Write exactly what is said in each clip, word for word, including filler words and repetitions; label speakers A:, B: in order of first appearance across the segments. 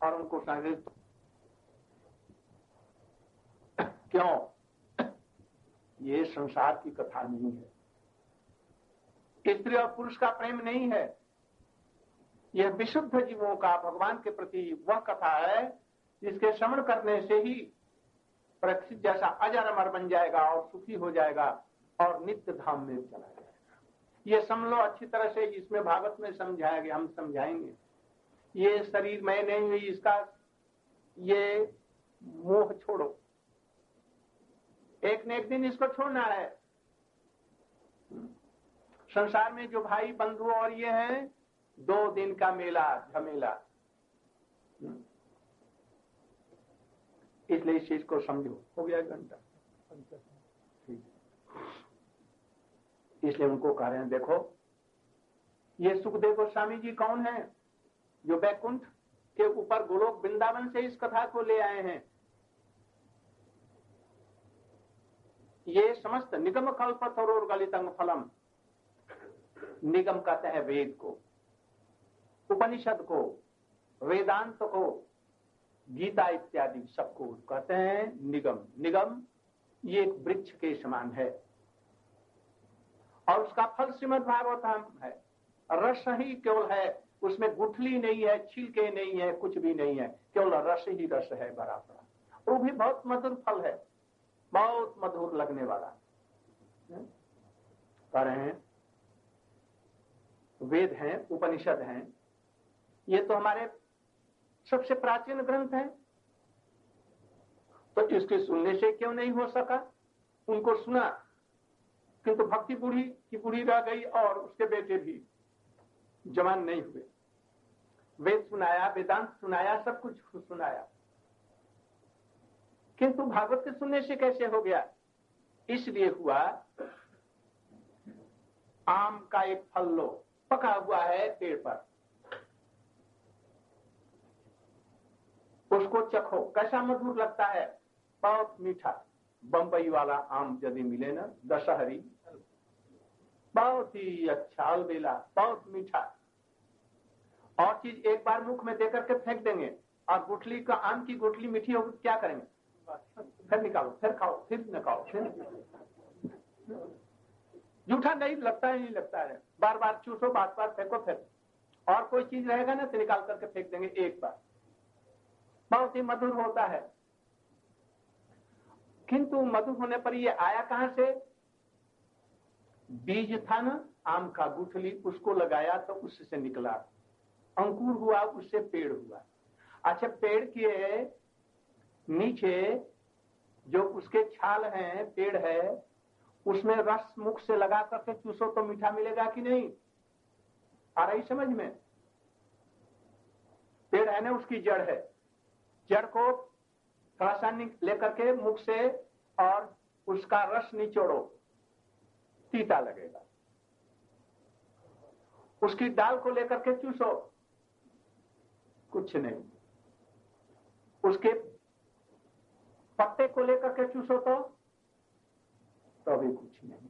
A: और उनको संग्रहित क्यों? ये संसार की कथा नहीं है, स्त्री और पुरुष का प्रेम नहीं है, यह विशुद्ध जीवों का भगवान के प्रति वह कथा है जिसके श्रवण करने से ही परीक्षित जैसा अजर अमर बन जाएगा और सुखी हो जाएगा और नित्य धाम में चला जाएगा। ये समझ लो अच्छी तरह से, इसमें भागवत में समझाया गया, हम समझाएंगे। ये शरीर में नहीं हुई, इसका ये मोह छोड़ो, एक न एक दिन इसको छोड़ना है। संसार में जो भाई बंधु और ये हैं, दो दिन का मेला झमेला, इसलिए इस चीज को समझो। हो गया घंटा, इसलिए उनको कह रहे हैं देखो ये सुखदेव गोस्वामी जी कौन है? जो बैकुंठ के ऊपर गोलोक वृंदावन से इस कथा को ले आए हैं। ये समस्त निगम कल्पतरोर गलितंग फलम, निगम कहते हैं वेद को, उपनिषद को, वेदांत को, गीता इत्यादि सबको कहते हैं निगम। निगम ये एक वृक्ष के समान है और उसका फल श्रीमद् भागवतम है। रस ही केवल है, उसमें गुठली नहीं है, छिलके नहीं है, कुछ भी नहीं है, केवल रस ही रस है भरा पड़ा। वो भी बहुत मधुर फल है, बहुत मधुर लगने वाला। कह रहे हैं वेद हैं, उपनिषद हैं, ये तो हमारे सबसे प्राचीन ग्रंथ हैं, तो इसके सुनने से क्यों नहीं हो सका? उनको सुना, किंतु भक्ति बूढ़ी की बूढ़ी रह गई और उसके बेटे भी जवान नहीं हुए। वेद सुनाया, वेदांत सुनाया, सब कुछ सुनाया, किंतु भागवत के सुनने से कैसे हो गया? इसलिए हुआ, आम का एक फल लो, पका हुआ है पेड़ पर, उसको चखो, कैसा मधुर लगता है, बहुत मीठा। बम्बई वाला आम यदि मिले ना, दशहरी, बहुत ही अच्छा, अलबेला, बहुत मीठा। और चीज एक बार मुख में देकर के फेंक देंगे, और गुठली का, आम की गुठली मीठी होगी, क्या करेंगे? फिर निकालो, फिर खाओ, फिर न खाओ, फिर जूठा नहीं लगता है, नहीं लगता है, बार बार चूसो, बार बार फेंको, फिर और कोई चीज रहेगा ना तो निकाल करके फेंक देंगे एक बार। बहुत ही मधुर होता है, किंतु मधुर होने पर ये आया कहां से? बीज था ना आम का गुठली, उसको लगाया तो उससे निकला, अंकुर हुआ, उससे पेड़ हुआ। अच्छा, पेड़ के नीचे जो उसके छाल हैं, पेड़ है, उसमें रस मुख से लगा करके चूसो तो मीठा मिलेगा कि नहीं? आ रही समझ में? पेड़ है ना, उसकी जड़ है, जड़ को थोड़ा सा लेकर के मुख से और उसका रस निचोड़ो, तीता लगेगा। उसकी डाल को लेकर के चूसो, कुछ नहीं। उसके पत्ते को लेकर के चूसो तो तो भी कुछ नहीं।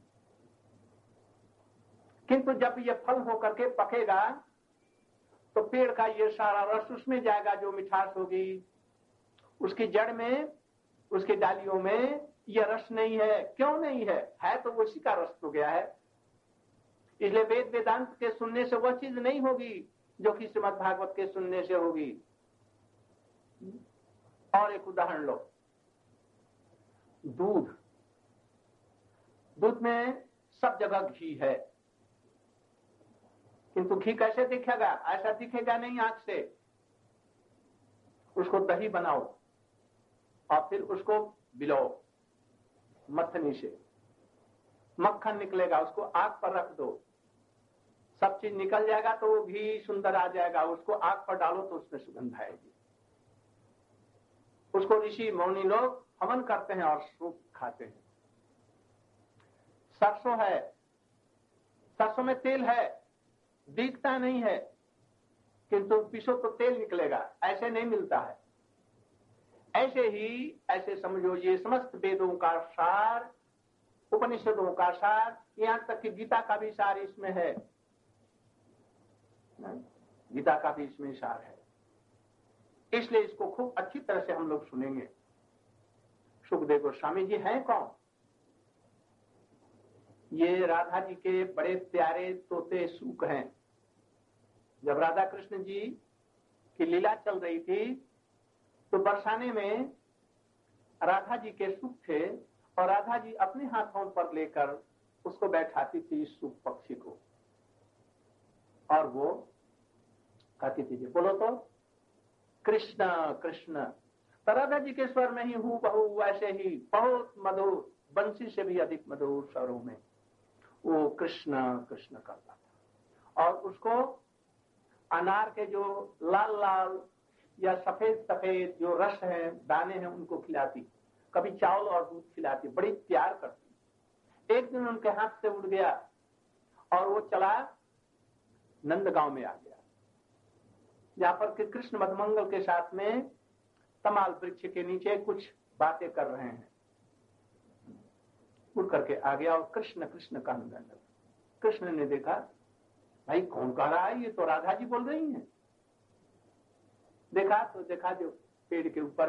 A: किंतु जब ये फल होकर के पकेगा तो पेड़ का ये सारा रस उसमें जाएगा, जो मिठास होगी। उसकी जड़ में, उसकी डालियों में ये रस नहीं है। क्यों नहीं है? है तो उसी का रस तो गया है। इसलिए वेद वेदांत के सुनने से वह चीज नहीं होगी जो कि श्रीमद् भागवत के सुनने से होगी। और एक उदाहरण लो, दूध। दूध में सब जगह घी है, किंतु घी कैसे दिखेगा? ऐसा दिखेगा नहीं आंख से। उसको दही बनाओ और फिर उसको बिलाओ मथनी से, मक्खन निकलेगा, उसको आग पर रख दो, सब चीज निकल जाएगा तो वो घी सुंदर आ जाएगा। उसको आग पर डालो तो उसमें सुगंध आएगी। उसको ऋषि मौनी लोग हवन करते हैं और सूप खाते हैं। सरसों है, सरसों में तेल है, दिखता नहीं है, किंतु पीसो तो तेल निकलेगा, ऐसे नहीं मिलता है। ऐसे ही, ऐसे समझो ये समस्त वेदों का सार, उपनिषदों का सार, यहां तक कि गीता का भी सार इसमें है। गीता का भी इसमें सार है। इसलिए इसको खूब अच्छी तरह से हम लोग सुनेंगे। सुखदेव गोस्वामी जी हैं कौन? ये राधा जी के बड़े प्यारे तोते सूक हैं। जब राधा कृष्ण जी की लीला चल रही थी तो बरसाने में राधा जी के सूक थे और राधा जी अपने हाथों पर लेकर उसको बैठाती थी, इस सूक पक्षी को, और वो कहती थी जी बोलो तो कृष्ण कृष्ण। तो राधा जी के स्वर में ही हूँ बहु वैसे ही बहुत मधुर, बंसी से भी अधिक मधुर स्वरों में वो कृष्ण कृष्ण करता था। और उसको अनार के जो लाल लाल या सफेद सफेद जो रस है, दाने हैं, उनको खिलाती, कभी चावल और दूध खिलाती, बड़ी प्यार करती। एक दिन उनके हाथ से उड़ गया और वो चला नंदगांव में आ गया, जहां पर कि कृष्ण मधुमंगल के साथ में तमाल वृक्ष के नीचे कुछ बातें कर रहे हैं। उड़ करके आ गया और कृष्ण कृष्ण कहने लगा। कृष्ण ने देखा, भाई कौन कह रहा है? ये तो राधा जी बोल रही हैं। देखा तो देखा जो पेड़ के ऊपर